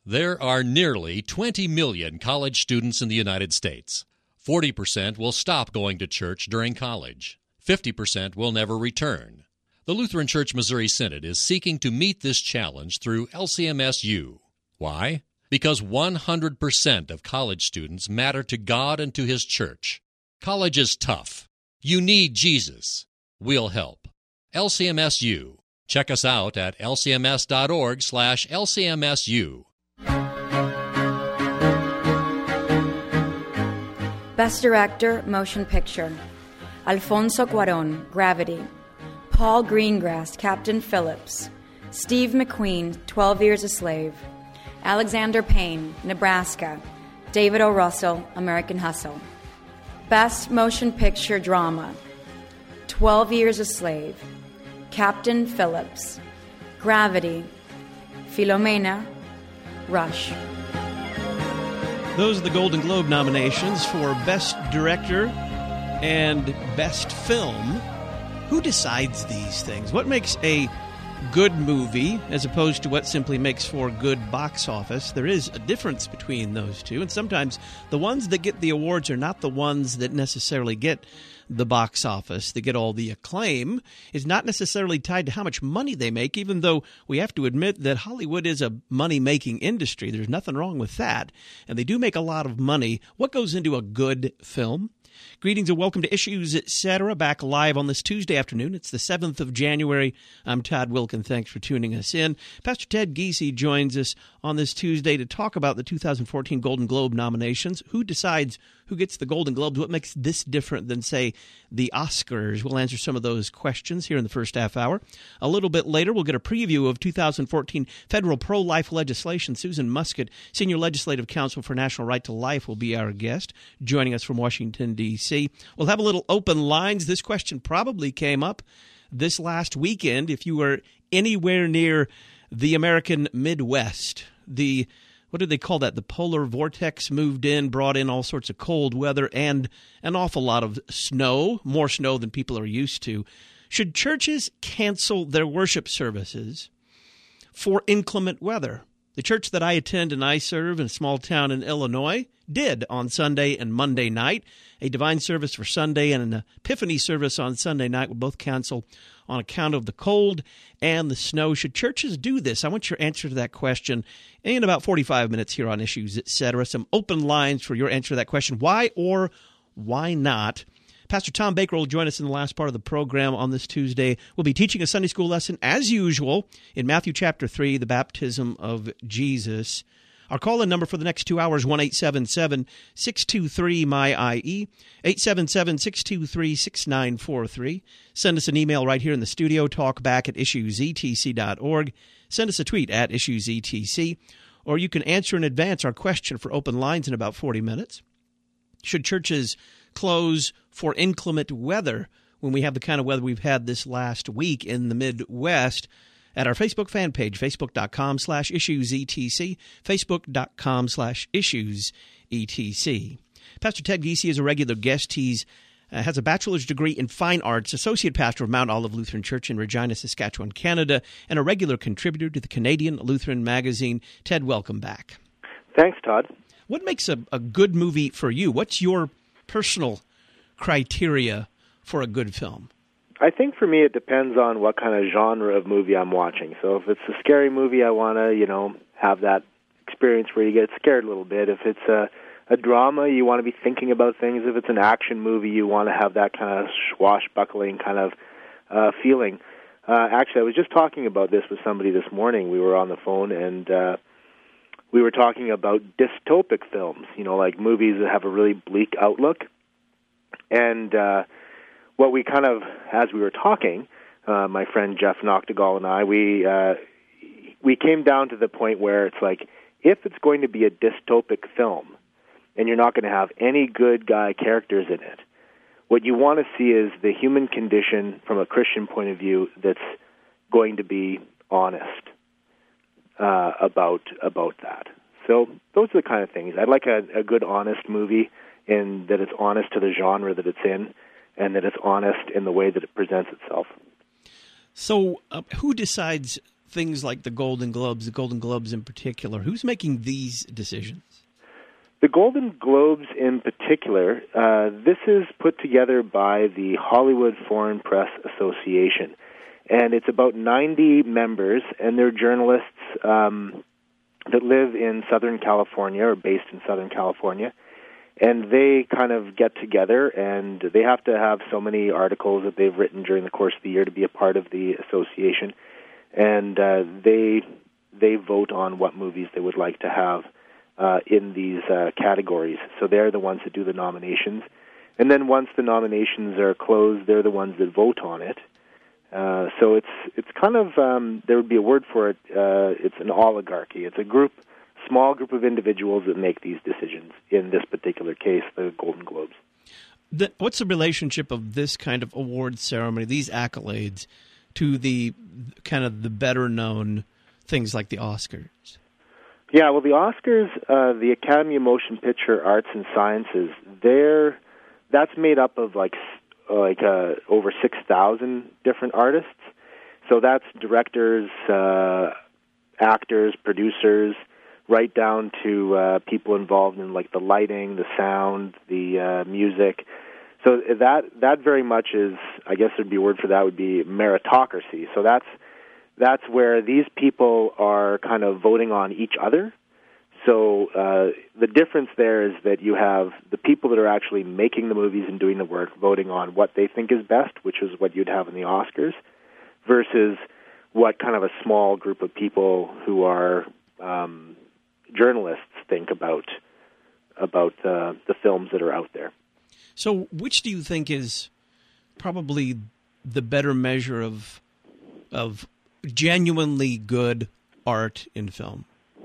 There are nearly 20 million college students in the United States. 40% will stop going to church during college. 50% will never return. The Lutheran Church Missouri Synod is seeking to meet this challenge through LCMSU. Why? Because 100% of college students matter to God and to His church. College is tough. You need Jesus. We'll help. LCMSU. Check us out at lcms.org/LCMSU. Best Director, Motion Picture. Alfonso Cuarón, Gravity. Paul Greengrass, Captain Phillips. Steve McQueen, 12 Years a Slave. Alexander Payne, Nebraska. David O. Russell, American Hustle. Best Motion Picture Drama. 12 Years a Slave. Captain Phillips. Gravity. Philomena. Rush. Those are the Golden Globe nominations for Best Director and Best Film. Who decides these things? What makes a good movie as opposed to what simply makes for good box office? There is a difference between those two, and sometimes the ones that get the awards are not the ones that necessarily get the box office, that get all the acclaim. Is not necessarily tied to how much money they make, even though we have to admit that Hollywood is a money-making industry. There's nothing wrong with that, and they do make a lot of money. What goes into a good film? Greetings and welcome to Issues, Etc., back live on this Tuesday afternoon. It's the 7th of January. I'm Todd Wilkin. Thanks for tuning us in. Pastor Ted Giese joins us on this Tuesday to talk about the 2014 Golden Globe nominations. Who decides who gets the Golden Globes? What makes this different than, say, the Oscars? We'll answer some of those questions here in the first half hour. A little bit later, we'll get a preview of 2014 federal pro-life legislation. Susan Muscat, Senior Legislative Counsel for National Right to Life, will be our guest, joining us from Washington, D.C. We'll have a little open lines. This question probably came up this last weekend if you were anywhere near the American Midwest. What do they call that? The polar vortex moved in, brought in all sorts of cold weather and an awful lot of snow, more snow than people are used to. Should churches cancel their worship services for inclement weather? The church that I attend and I serve in a small town in Illinois did on Sunday and Monday night. A divine service for Sunday and an Epiphany service on Sunday night were both canceled on account of the cold and the snow. Should churches do this? I want your answer to that question in about 45 minutes here on Issues, Etc. Some open lines for your answer to that question. Why or why not? Pastor Tom Baker will join us in the last part of the program on this Tuesday. We'll be teaching a Sunday school lesson, as usual, in Matthew chapter 3, the baptism of Jesus. Our call-in number for the next 2 hours, 1-877-623-MY-IE, 877-623-6943. Send us an email right here in the studio, talkback@issuesetc.org. Send us a tweet at issuesetc, or you can answer in advance our question for open lines in about 40 minutes. Should churches close for inclement weather when we have the kind of weather we've had this last week in the Midwest? At our Facebook fan page, facebook.com/issuesetc, facebook.com/issuesetc. Pastor Ted Giese is a regular guest. He has a bachelor's degree in fine arts, associate pastor of Mount Olive Lutheran Church in Regina, Saskatchewan, Canada, and a regular contributor to the Canadian Lutheran Magazine. Ted, welcome back. Thanks, Todd. What makes a good movie for you? What's your personal criteria for a good film? I think for me it depends on what kind of genre of movie I'm watching. So if it's a scary movie, I want to, have that experience where you get scared a little bit. If it's a drama, you want to be thinking about things. If it's an action movie, you want to have that kind of swashbuckling kind of feeling. Actually, I was just talking about this with somebody this morning. We were on the phone, and we were talking about dystopic films, like movies that have a really bleak outlook. And what we kind of, as we were talking, my friend Jeff Noctegal and I, we came down to the point where it's like, if it's going to be a dystopic film, and you're not going to have any good guy characters in it, what you want to see is the human condition from a Christian point of view that's going to be honest about that. So those are the kind of things. I'd like a good, honest movie in that it's honest to the genre that it's in, and that it's honest in the way that it presents itself. So who decides things like the Golden Globes in particular? Who's making these decisions? The Golden Globes in particular, this is put together by the Hollywood Foreign Press Association. And it's about 90 members, and they're journalists that live in Southern California or based in Southern California. And they kind of get together, and they have to have so many articles that they've written during the course of the year to be a part of the association. And they vote on what movies they would like to have in these categories. So they're the ones that do the nominations. And then once the nominations are closed, they're the ones that vote on it. So it's kind of, there would be a word for it, it's an oligarchy. It's a small group of individuals that make these decisions. In this particular case, the Golden Globes. What's the relationship of this kind of award ceremony, these accolades, to the kind of the better-known things like the Oscars? Yeah, well, the Oscars, the Academy of Motion Picture Arts and Sciences, that's made up of over 6,000 different artists. So that's directors, actors, producers, right down to people involved in like the lighting, the sound, the music. So that very much is, I guess there'd be a word for that, would be meritocracy. So that's where these people are kind of voting on each other. So the difference there is that you have the people that are actually making the movies and doing the work voting on what they think is best, which is what you'd have in the Oscars, versus what kind of a small group of people who are journalists think about the films that are out there. So which do you think is probably the better measure of genuinely good art in film?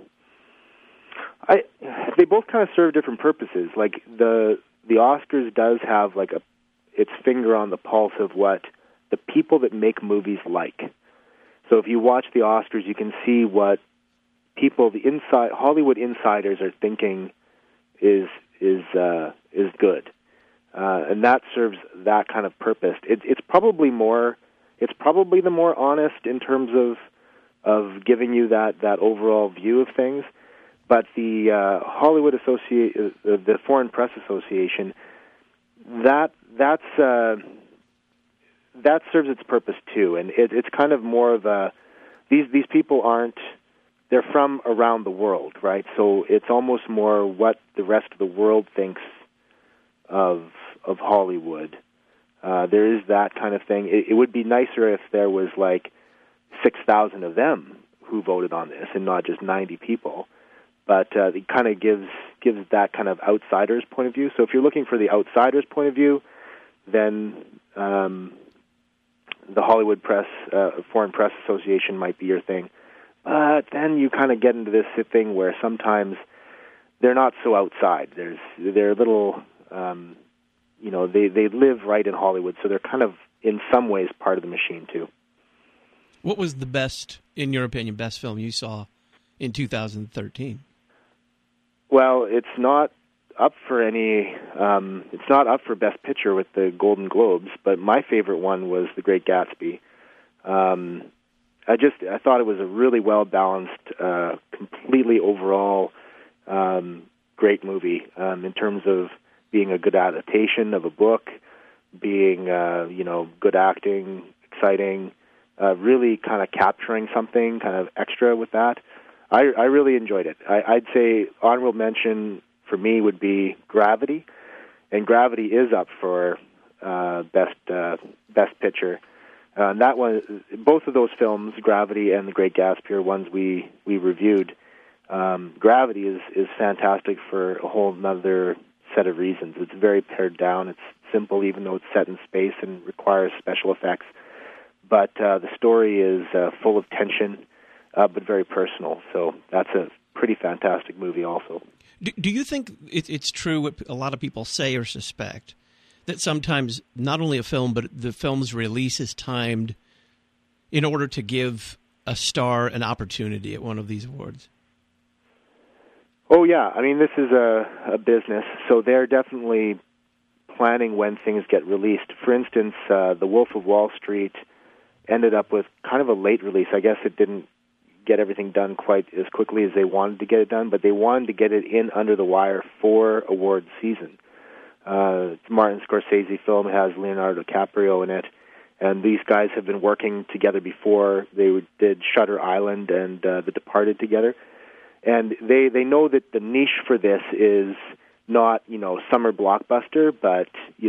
They both kind of serve different purposes. Like the Oscars does have like its finger on the pulse of what the people that make movies like. So if you watch the Oscars, you can see what Hollywood insiders are thinking is good, and that serves that kind of purpose. It's probably the more honest in terms of giving you that overall view of things. But the the Foreign Press Association, that serves its purpose too, and it's kind of more of a these people they're from around the world, right? So it's almost more what the rest of the world thinks of Hollywood. There is that kind of thing. It would be nicer if there was like 6,000 of them who voted on this and not just 90 people. But it kind of gives that kind of outsider's point of view. So if you're looking for the outsider's point of view, then the Hollywood Foreign Press Association might be your thing. But then you kind of get into this thing where sometimes they're not so outside. They're little, they live right in Hollywood, so they're kind of in some ways part of the machine too. What was the best, in your opinion, best film you saw in 2013? Well, it's not up for it's not up for Best Picture with the Golden Globes, but my favorite one was The Great Gatsby. I thought it was a really well balanced, completely overall great movie in terms of being a good adaptation of a book, being good acting, exciting, really kind of capturing something kind of extra with that. I really enjoyed it. I'd say honorable mention for me would be Gravity, and Gravity is up for Best Picture. And that one, both of those films, Gravity and The Great Gatsby, are ones we reviewed. Gravity is fantastic for a whole other set of reasons. It's very pared down. It's simple, even though it's set in space and requires special effects. But the story is full of tension, but very personal. So that's a pretty fantastic movie also. Do you think it's true what a lot of people say or suspect, that sometimes not only a film, but the film's release is timed in order to give a star an opportunity at one of these awards? Oh, yeah. I mean, this is a business, so they're definitely planning when things get released. For instance, The Wolf of Wall Street ended up with kind of a late release. I guess it didn't get everything done quite as quickly as they wanted to get it done, but they wanted to get it in under the wire for award season. Martin Scorsese film has Leonardo DiCaprio in it, and these guys have been working together before. They did Shutter Island and The Departed together, and they know that the niche for this is not summer blockbuster, but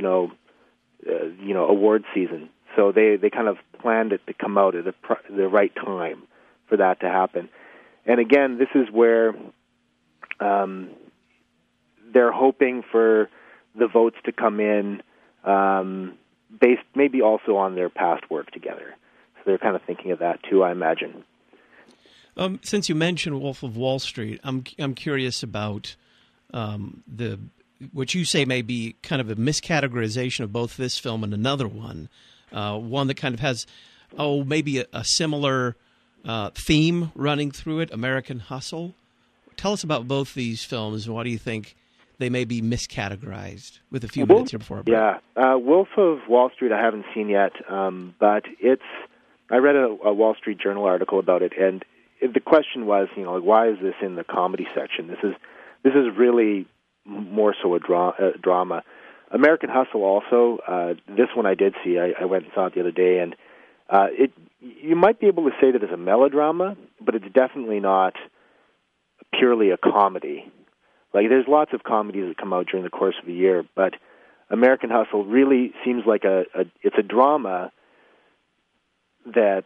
award season. So they kind of planned it to come out at the right time for that to happen. And again, this is where they're hoping for the votes to come in based maybe also on their past work together. So they're kind of thinking of that too, I imagine. Since you mentioned Wolf of Wall Street, I'm curious about what you say may be kind of a miscategorization of both this film and another one that kind of has maybe a similar theme running through it, American Hustle. Tell us about both these films, and why do you think they may be miscategorized, with a few minutes here before our break? Yeah, Wolf of Wall Street I haven't seen yet, but I read a Wall Street Journal article about it, and the question was, why is this in the comedy section? This is really more so a drama. American Hustle also, this one I did see. I went and saw it the other day, and you might be able to say that it's a melodrama, but it's definitely not purely a comedy. Like, there's lots of comedies that come out during the course of a year, but American Hustle really seems like it's a drama that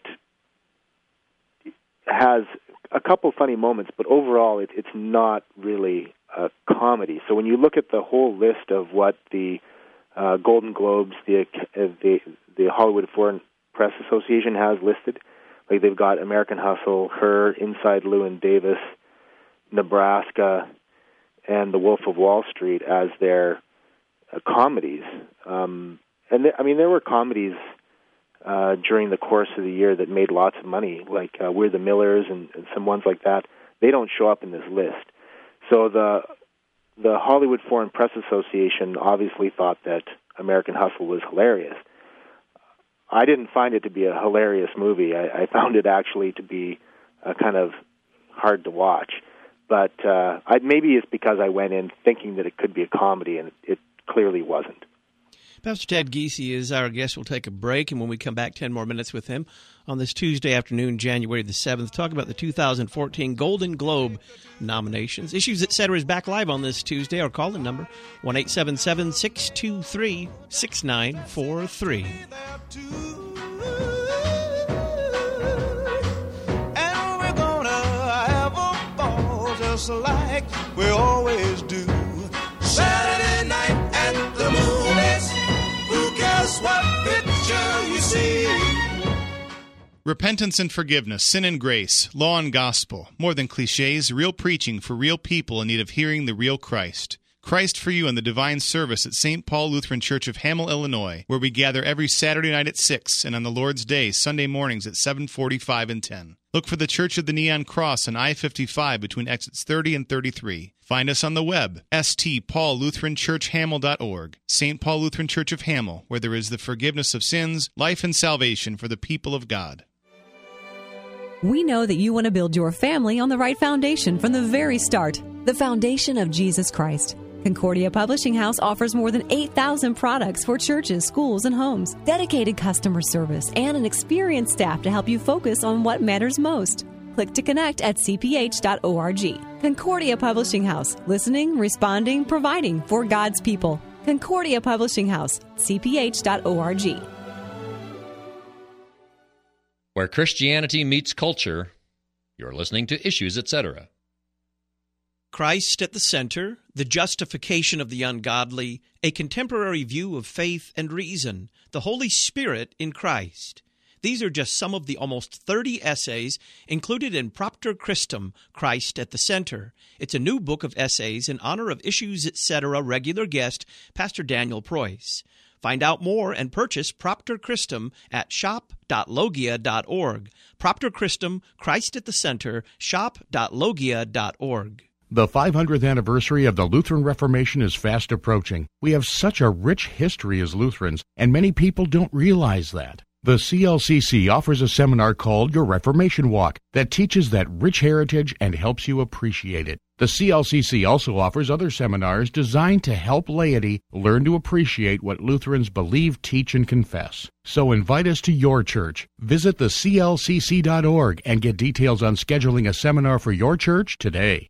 has a couple funny moments, but overall it's not really a comedy. So when you look at the whole list of what the Golden Globes, the Hollywood Foreign Press Association has listed, like they've got American Hustle, Her, Inside Llewyn Davis, Nebraska, and The Wolf of Wall Street as their comedies. There were comedies during the course of the year that made lots of money, like We're the Millers and some ones like that. They don't show up in this list. So the Hollywood Foreign Press Association obviously thought that American Hustle was hilarious. I didn't find it to be a hilarious movie. I found it actually to be kind of hard to watch. But maybe it's because I went in thinking that it could be a comedy, and it clearly wasn't. Pastor Ted Giese is our guest. We'll take a break, and when we come back, 10 more minutes with him on this Tuesday afternoon, January the 7th, talk about the 2014 Golden Globe nominations. Issues, Etc. is back live on this Tuesday. Our call-in number, 1-877-623-6943. And we're gonna have a ball just like we always do. Saturday night at the movies. Who cares what picture you see? Repentance and forgiveness, sin and grace, law and gospel. More than cliches, real preaching for real people in need of hearing the real Christ. Christ for You in the Divine Service at St. Paul Lutheran Church of Hamel, Illinois, where we gather every Saturday night at 6 and on the Lord's Day, Sunday mornings at 7:45 and 10. Look for the Church of the Neon Cross on I-55 between exits 30 and 33. Find us on the web, stpaullutheranchurchhamel.org. St. Paul Lutheran Church of Hamel, where there is the forgiveness of sins, life and salvation for the people of God. We know that you want to build your family on the right foundation from the very start, the foundation of Jesus Christ. Concordia Publishing House offers more than 8,000 products for churches, schools, and homes, dedicated customer service, and an experienced staff to help you focus on what matters most. Click to connect at cph.org. Concordia Publishing House, listening, responding, providing for God's people. Concordia Publishing House, cph.org. Where Christianity meets culture, you're listening to Issues, Etc. Christ at the center, the justification of the ungodly, a contemporary view of faith and reason, the Holy Spirit in Christ. These are just some of the almost 30 essays included in Propter Christum, Christ at the Center. It's a new book of essays in honor of Issues, Etc. regular guest, Pastor Daniel Preuss. Find out more and purchase Propter Christum at shop.logia.org. Propter Christum, Christ at the Center, shop.logia.org. The 500th anniversary of the Lutheran Reformation is fast approaching. We have such a rich history as Lutherans, and many people don't realize that. The CLCC offers a seminar called Your Reformation Walk that teaches that rich heritage and helps you appreciate it. The CLCC also offers other seminars designed to help laity learn to appreciate what Lutherans believe, teach, and confess. So invite us to your church. Visit theclcc.org and get details on scheduling a seminar for your church today.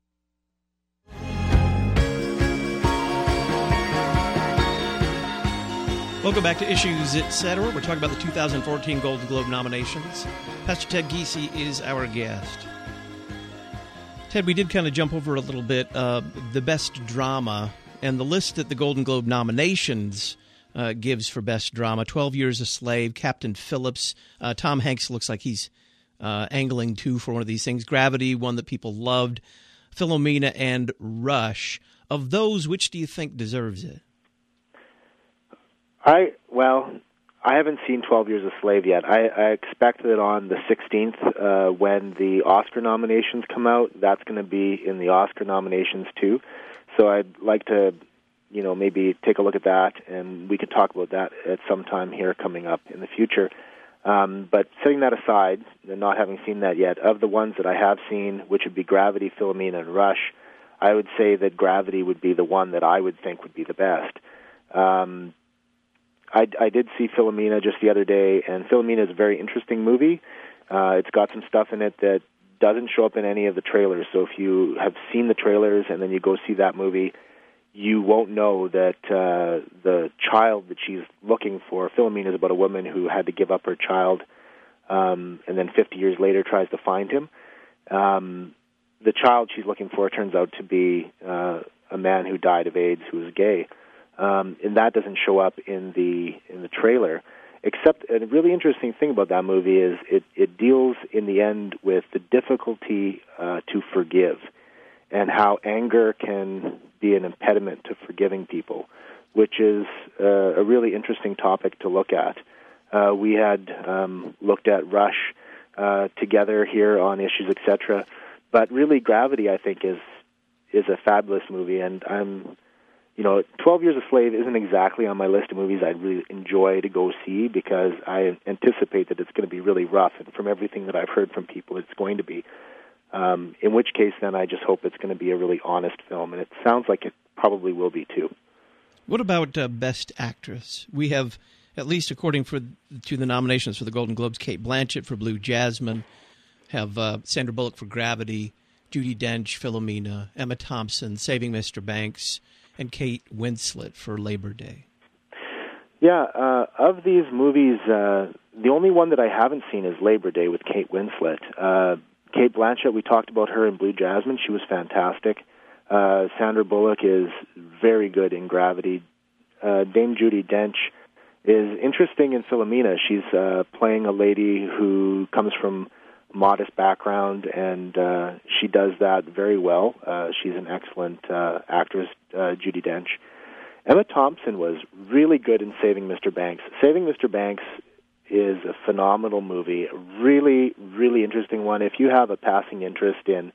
Welcome back to Issues Etc. We're talking about the 2014 Golden Globe nominations. Pastor Ted Giese is our guest. Ted, we did kind of jump over a little bit the best drama and the list that the Golden Globe nominations gives for best drama. 12 Years a Slave, Captain Phillips. Tom Hanks looks like he's angling too for one of these things. Gravity, one that people loved. Philomena and Rush. Of those, which do you think deserves it? I haven't seen 12 Years a Slave yet. I expect that on the 16th, when the Oscar nominations come out, that's going to be in the Oscar nominations too. So I'd like to, maybe take a look at that, and we could talk about that at some time here coming up in the future. But setting that aside, and not having seen that yet, of the ones that I have seen, which would be Gravity, Philomena, and Rush, I would say that Gravity would be the one that I would think would be the best. I did see Philomena just the other day, and Philomena is a very interesting movie. It's got some stuff in it that doesn't show up in any of the trailers. So if you have seen the trailers and then you go see that movie, you won't know that the child that she's looking for, Philomena is about a woman who had to give up her child and then 50 years later tries to find him. The child she's looking for turns out to be a man who died of AIDS who was gay. And that doesn't show up in the trailer. Except a really interesting thing about that movie is it deals in the end with the difficulty to forgive and how anger can be an impediment to forgiving people, which is a really interesting topic to look at. We had looked at Rush together here on Issues, etc. But really, Gravity, I think, is a fabulous movie, and 12 Years a Slave isn't exactly on my list of movies I'd really enjoy to go see because I anticipate that it's going to be really rough, and from everything that I've heard from people, it's going to be. In which case, then, I just hope it's going to be a really honest film, and it sounds like it probably will be, too. What about Best Actress? We have, at least according to the nominations for the Golden Globes, Cate Blanchett for Blue Jasmine, have Sandra Bullock for Gravity, Judi Dench, Philomena, Emma Thompson, Saving Mr. Banks, and Kate Winslet for Labor Day. Yeah, of these movies, the only one that I haven't seen is Labor Day with Kate Winslet. Cate Blanchett, we talked about her in Blue Jasmine. She was fantastic. Sandra Bullock is very good in Gravity. Dame Judi Dench is interesting in Philomena. She's playing a lady who comes from a modest background, and she does that very well. She's an excellent actress, Judi Dench. Emma Thompson was really good in Saving Mr. Banks. Saving Mr. Banks is a phenomenal movie, a really, really interesting one. If you have a passing interest in,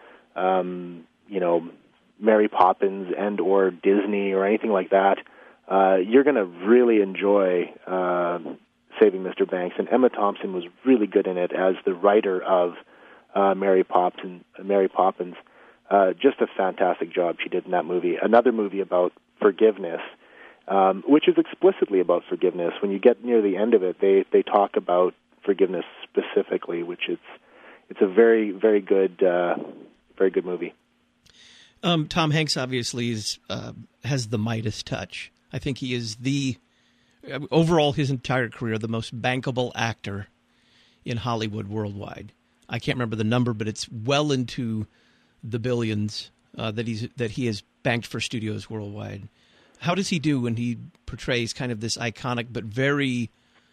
Mary Poppins and or Disney or anything like that, you're going to really enjoy Saving Mr. Banks. And Emma Thompson was really good in it as the writer of Mary Poppins. Just a fantastic job she did in that movie. Another movie about forgiveness, which is explicitly about forgiveness. When you get near the end of it, they talk about forgiveness specifically, which it's a very, very good movie. Tom Hanks obviously has the Midas touch. I think he is overall his entire career, the most bankable actor in Hollywood worldwide. I can't remember the number, but it's well into the billions that he has banked for studios worldwide. How does he do when he portrays kind of this iconic but very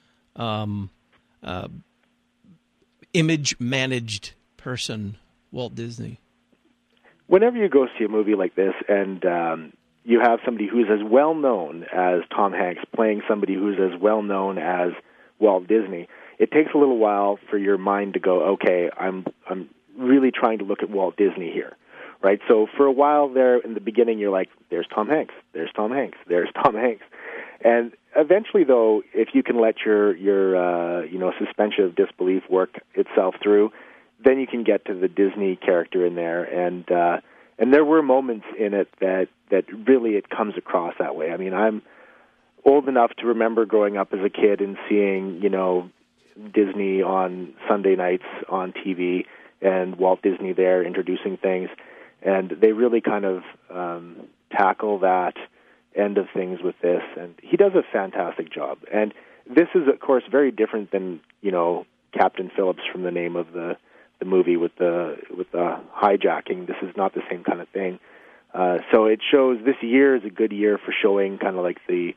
image-managed person, Walt Disney? Whenever you go see a movie like this and you have somebody who's as well-known as Tom Hanks playing somebody who's as well-known as Walt Disney, it takes a little while for your mind to go, okay, I'm really trying to look at Walt Disney here. Right, so for a while there in the beginning, you're like, there's Tom Hanks, there's Tom Hanks, there's Tom Hanks. And eventually, though, if you can let your suspension of disbelief work itself through, then you can get to the Disney character in there. And there were moments in it that really it comes across that way. I mean, I'm old enough to remember growing up as a kid and seeing, Disney on Sunday nights on TV and Walt Disney there introducing things. And they really kind of tackle that end of things with this. And he does a fantastic job. And this is, of course, very different than, Captain Phillips from the name of the movie with the hijacking. This is not the same kind of thing. So it shows this year is a good year for showing kind of like the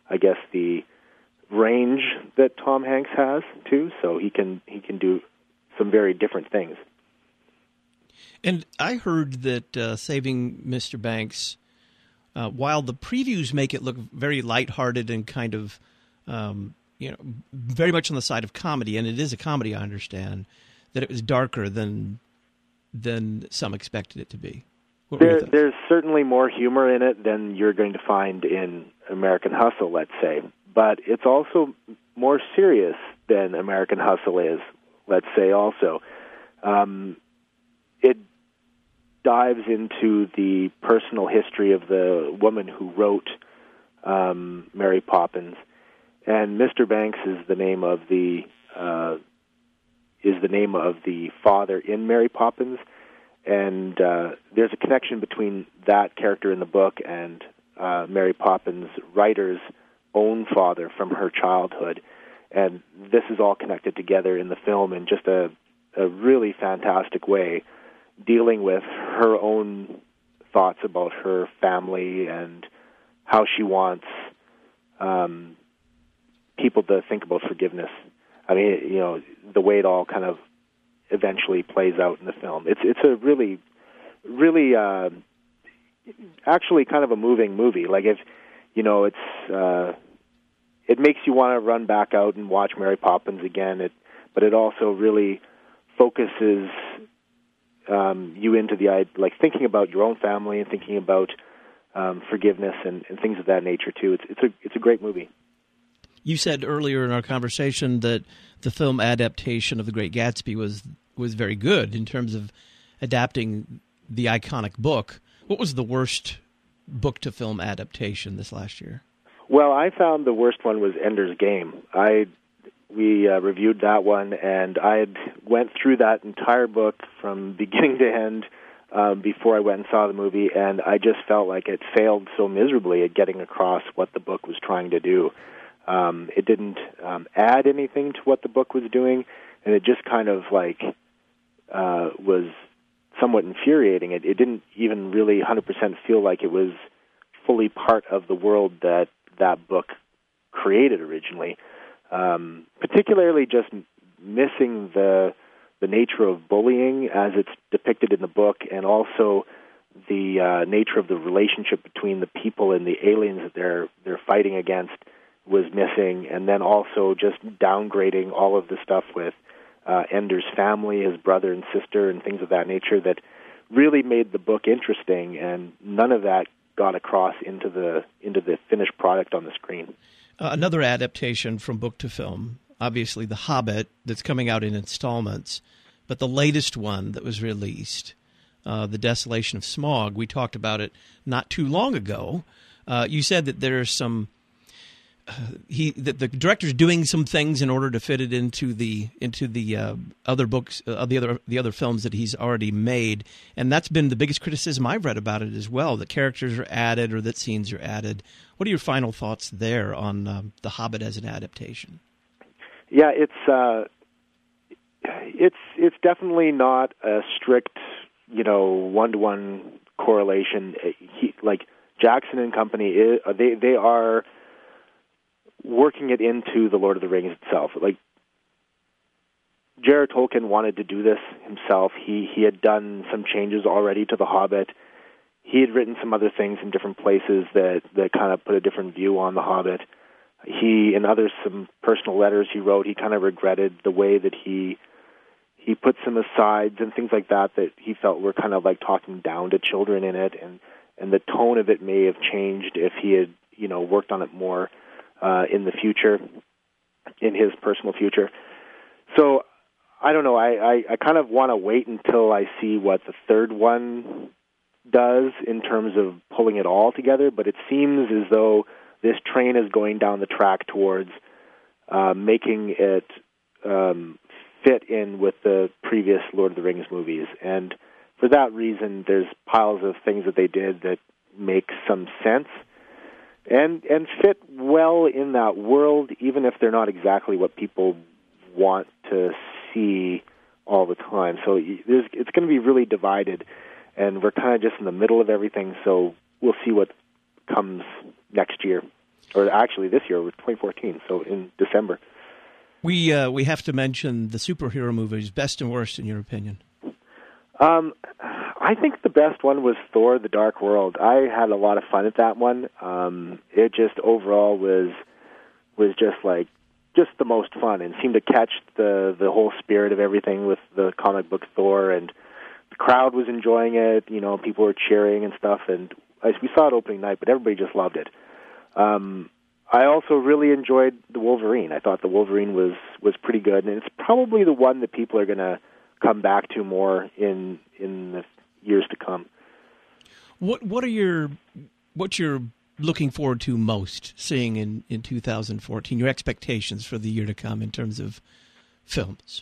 range that Tom Hanks has too. So he can do some very different things. And I heard that Saving Mr. Banks, while the previews make it look very lighthearted and kind of very much on the side of comedy, and it is a comedy, I understand, that it was darker than some expected it to be. There's certainly more humor in it than you're going to find in American Hustle, let's say. But it's also more serious than American Hustle is, let's say also. It dives into the personal history of the woman who wrote Mary Poppins. And Mr. Banks is the name of the father in Mary Poppins, and there's a connection between that character in the book and Mary Poppins' writer's own father from her childhood, and this is all connected together in the film in just a really fantastic way, dealing with her own thoughts about her family and how she wants people to think about forgiveness. I mean, the way it all kind of eventually plays out in the film. It's a really, really, actually kind of a moving movie. Like if, it makes you want to run back out and watch Mary Poppins again. But it also really focuses you into thinking about your own family and thinking about forgiveness and things of that nature too. It's a great movie. You said earlier in our conversation that the film adaptation of The Great Gatsby was very good in terms of adapting the iconic book. What was the worst book-to-film adaptation this last year? Well, I found the worst one was Ender's Game. We reviewed that one, and I had went through that entire book from beginning to end before I went and saw the movie, and I just felt like it failed so miserably at getting across what the book was trying to do. It didn't add anything to what the book was doing, and it just kind of was somewhat infuriating. It didn't even really 100% feel like it was fully part of the world that book created originally. Particularly just missing the nature of bullying as it's depicted in the book, and also the nature of the relationship between the people and the aliens that they're fighting against was missing, and then also just downgrading all of the stuff with Ender's family, his brother and sister, and things of that nature that really made the book interesting, and none of that got across into the finished product on the screen. Another adaptation from book to film, obviously The Hobbit, that's coming out in installments, but the latest one that was released, The Desolation of Smaug, we talked about it not too long ago. You said that there are some that the director's doing some things in order to fit it into the other books, the other films that he's already made, and that's been the biggest criticism I've read about it as well. That characters are added or that scenes are added. What are your final thoughts there on The Hobbit as an adaptation? Yeah, it's definitely not a strict, 1-to-1 correlation. Like Jackson and company, they are working it into the Lord of the Rings itself. Like J.R.R. Tolkien wanted to do this himself. He had done some changes already to The Hobbit. He had written some other things in different places that kind of put a different view on The Hobbit. In some personal letters he wrote, he kind of regretted the way that he put some asides and things like that he felt were kind of like talking down to children in it, and the tone of it may have changed if he had, worked on it more. in the future, in his personal future. So I don't know. I kind of want to wait until I see what the third one does in terms of pulling it all together, but it seems as though this train is going down the track towards making it fit in with the previous Lord of the Rings movies. And for that reason, there's piles of things that they did that make some sense and fit well in that world, even if they're not exactly what people want to see all the time. So it's going to be really divided, and we're kind of just in the middle of everything, so we'll see what comes next year. Or actually this year, 2014, so in December. We have to mention the superhero movies, best and worst in your opinion. I think the best one was Thor: The Dark World. I had a lot of fun at that one. It just overall was just the most fun, and seemed to catch the whole spirit of everything with the comic book Thor, and the crowd was enjoying it. You know, people were cheering and stuff, and we saw it opening night, but everybody just loved it. I also really enjoyed the Wolverine. I thought the Wolverine was pretty good, and it's probably the one that people are going to come back to more in the years to come. What you're looking forward to most seeing in 2014? Your expectations for the year to come in terms of films?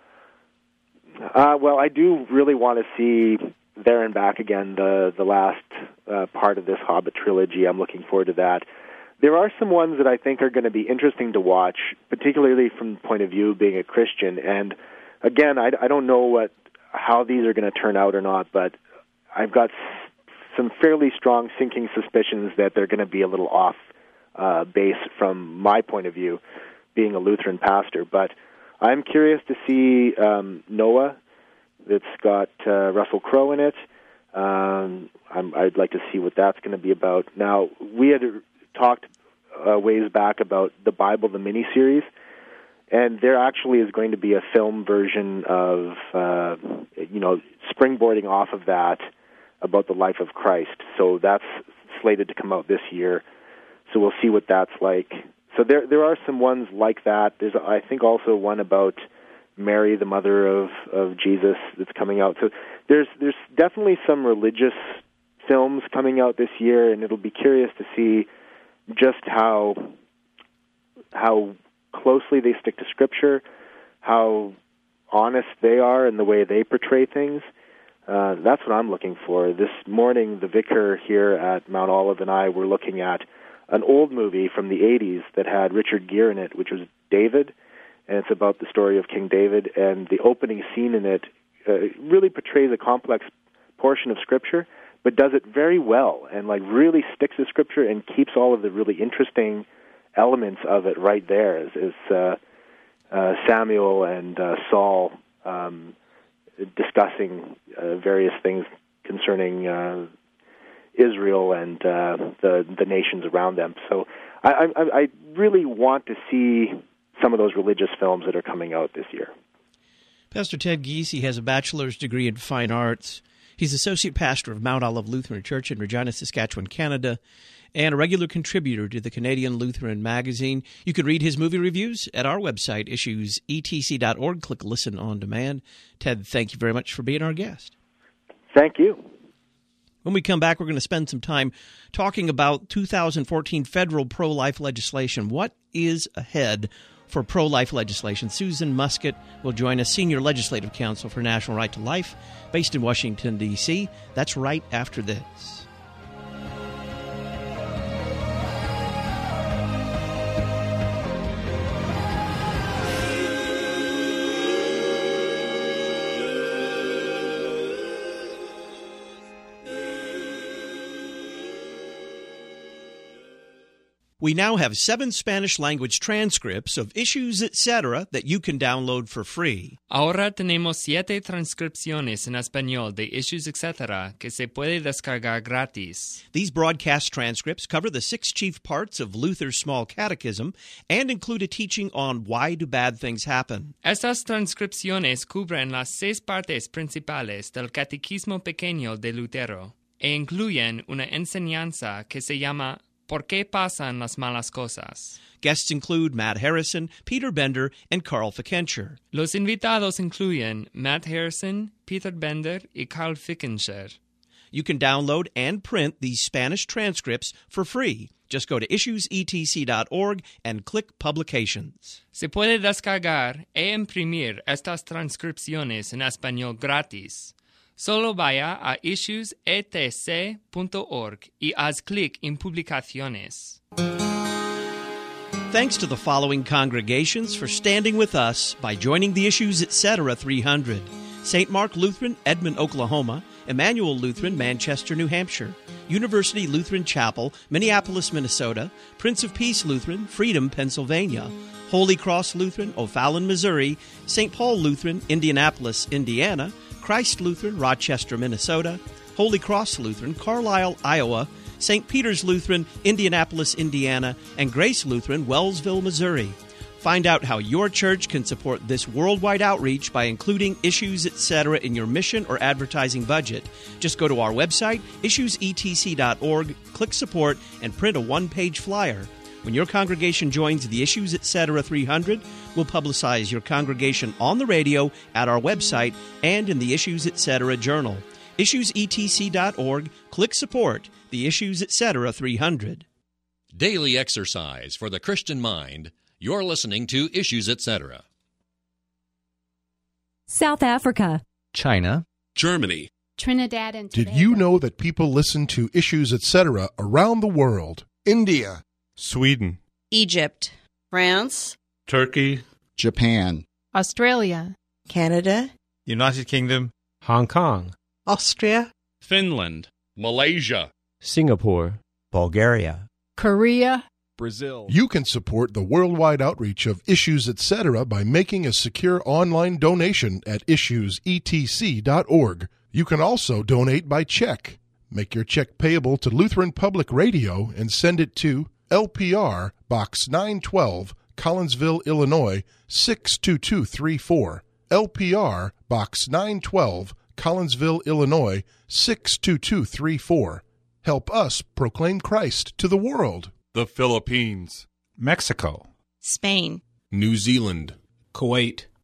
Well, I do really want to see There and Back Again, the last part of this Hobbit trilogy. I'm looking forward to that. There are some ones that I think are going to be interesting to watch, particularly from the point of view of being a Christian. And again, I don't know how these are going to turn out or not, but I've got some fairly strong sinking suspicions that they're going to be a little off base from my point of view, being a Lutheran pastor. But I'm curious to see Noah, that's got Russell Crowe in it. I'd like to see what that's going to be about. Now, we had talked ways back about the Bible, the miniseries, and there actually is going to be a film version of, springboarding off of that about the life of Christ. So that's slated to come out this year. So we'll see what that's like. So there are some ones like that. There's, I think, also one about Mary, the mother of Jesus, that's coming out. So there's definitely some religious films coming out this year, and it'll be curious to see just how closely they stick to Scripture, how honest they are in the way they portray things. That's what I'm looking for. This morning, the vicar here at Mount Olive and I were looking at an old movie from the 80s that had Richard Gere in it, which was David, and it's about the story of King David, and the opening scene in it really portrays a complex portion of Scripture, but does it very well, and really sticks to Scripture and keeps all of the really interesting elements of it right there, as Samuel and Saul discussing various things concerning Israel and the nations around them. So I really want to see some of those religious films that are coming out this year. Pastor Ted Giese has a bachelor's degree in fine arts. He's associate pastor of Mount Olive Lutheran Church in Regina, Saskatchewan, Canada, and a regular contributor to the Canadian Lutheran Magazine. You can read his movie reviews at our website, issuesetc.org. Click Listen on Demand. Ted, thank you very much for being our guest. Thank you. When we come back, we're going to spend some time talking about 2014 federal pro-life legislation. What is ahead for pro-life legislation? Susan Muscat will join us, Senior Legislative Counsel for National Right to Life, based in Washington, D.C. That's right after this. We now have 7 Spanish-language transcripts of Issues, Etc. that you can download for free. Ahora tenemos 7 transcripciones en español de Issues, Etc. que se puede descargar gratis. These broadcast transcripts cover the 6 chief parts of Luther's Small Catechism and include a teaching on why do bad things happen. Estas transcripciones cubren las 6 partes principales del Catequismo Pequeño de Lutero e incluyen una enseñanza que se llama ¿Por qué pasan las malas cosas? Guests include Matt Harrison, Peter Bender, and Carl Fickenshire. Los invitados incluyen Matt Harrison, Peter Bender, y Carl Fickenshire. You can download and print these Spanish transcripts for free. Just go to issuesetc.org and click Publications. Se puede descargar e imprimir estas transcripciones en español gratis. Solo vaya a issuesetc.org y haz clic en Publicaciones. Thanks to the following congregations for standing with us by joining the Issues Etc. 300. St. Mark Lutheran, Edmond, Oklahoma; Emmanuel Lutheran, Manchester, New Hampshire; University Lutheran Chapel, Minneapolis, Minnesota; Prince of Peace Lutheran, Freedom, Pennsylvania; Holy Cross Lutheran, O'Fallon, Missouri; St. Paul Lutheran, Indianapolis, Indiana; Christ Lutheran, Rochester, Minnesota; Holy Cross Lutheran, Carlisle, Iowa; St. Peter's Lutheran, Indianapolis, Indiana; and Grace Lutheran, Wellsville, Missouri. Find out how your church can support this worldwide outreach by including Issues Etc. in your mission or advertising budget. Just go to our website, issuesetc.org, click Support, and print a one-page flyer. When your congregation joins the Issues Etc. 300, we'll publicize your congregation on the radio, at our website, and in the Issues Etc. Journal. issuesetc.org, click Support, the Issues Etc. 300. Daily exercise for the Christian mind. You're listening to Issues Etc. South Africa, China, Germany, Trinidad and Tobago. Did you know that people listen to Issues Etc. around the world? India, Sweden, Egypt, France, Turkey, Japan, Australia, Canada, United Kingdom, Hong Kong, Austria, Finland, Malaysia, Singapore, Bulgaria, Korea, Brazil. You can support the worldwide outreach of Issues Etc. by making a secure online donation at issuesetc.org. You can also donate by check. Make your check payable to Lutheran Public Radio and send it to LPR Box 912, Collinsville, Illinois 62234. LPR Box 912, Collinsville, Illinois 62234. Help us proclaim Christ to the world. the Philippines, Mexico, Spain, New Zealand, Kuwait,